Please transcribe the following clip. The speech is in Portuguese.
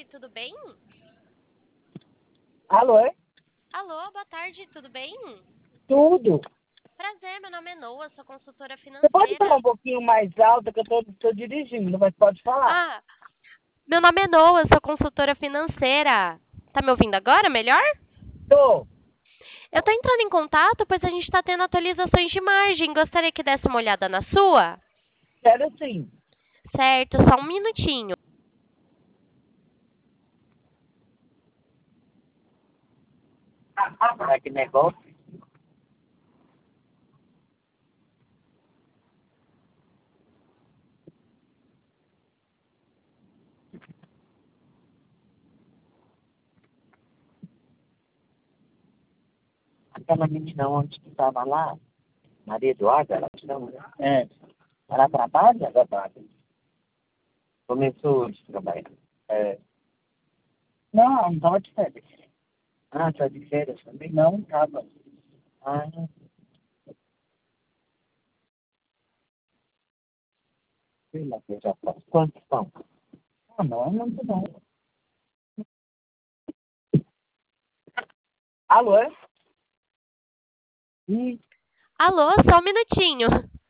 tarde, tudo bem? Alô? Alô, boa tarde, tudo bem? Tudo. Prazer, meu nome é Noa, sou consultora Você pode financeira. falar um pouquinho mais alto, que eu tô dirigindo, mas pode falar. Ah, meu nome é Noa, sou consultora financeira. Tá me ouvindo agora, melhor? Tô. Eu tô entrando em contato, pois a gente tá tendo atualizações de margem. Gostaria que desse uma olhada na sua? Quero sim. Certo, só um minutinho. Que negócio. Aquela menina onde que estava lá, Maria Eduarda, ela chama, né? É. Ela trabalha? Ela trabalha. Começou hoje a trabalhar. É. Não estava de férias. Ah, tá de férias também? Não, estava. Ah, sei lá, que já faz. Quantos são? Ah, não, é muito bom. Alô? Ih, Alô, só um minutinho.